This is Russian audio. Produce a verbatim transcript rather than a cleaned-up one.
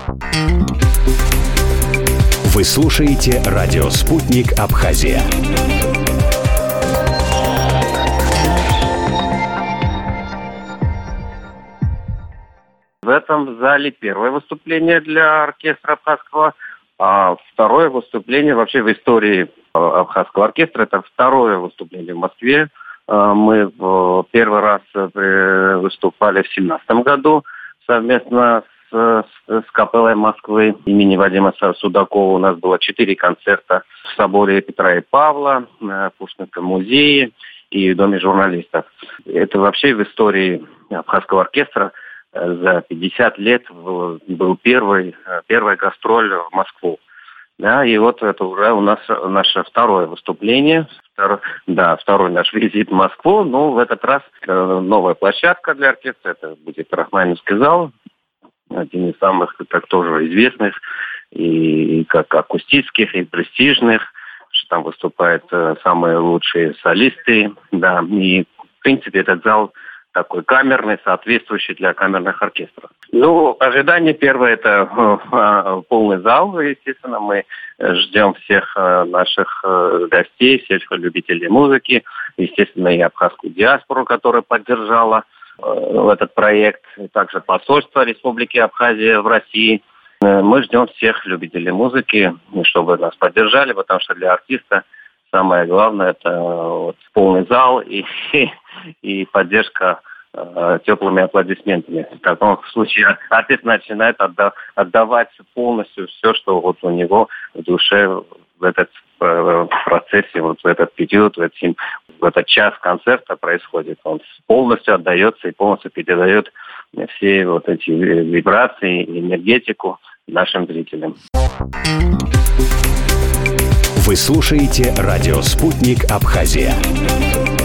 Вы слушаете радио «Спутник Абхазия». В этом зале первое выступление для оркестра абхазского, а второе выступление вообще в истории абхазского оркестра. Это второе выступление в Москве. Мы в первый раз выступали в семнадцатом году совместно с, с капеллой Москвы имени Вадима Судакова. У нас было четыре концерта в соборе Петра и Павла, в Пушкинском музее и в Доме журналистов. Это вообще в истории абхазского оркестра за пятьдесят лет был, был первый, первая гастроль в Москву. Да, и вот это уже у нас наше второе выступление, второй, да, второй наш визит в Москву. Но в этот раз новая площадка для оркестра, это будет Рахманинский зал, один из самых, так тоже известных, и как акустических, и престижных, что там выступают самые лучшие солисты, да, и в принципе этот зал такой камерный, соответствующий для камерных оркестров. Ну, ожидание первое – это э, полный зал, естественно. Мы ждем всех э, наших э, гостей, всех любителей музыки, естественно, и абхазскую диаспору, которая поддержала э, этот проект, и также посольство Республики Абхазия в России. Э, мы ждем всех любителей музыки, чтобы нас поддержали, потому что для артиста самое главное – это вот, полный зал и, и поддержка э, теплыми аплодисментами. В таком случае артист начинает отда- отдавать полностью все, что вот у него в душе в этот э, процессе, вот в этот период, в, этим, в этот час концерта происходит. Он полностью отдается и полностью передает все вот эти вибрации, энергетику нашим зрителям. Вы слушаете радио «Спутник Абхазия».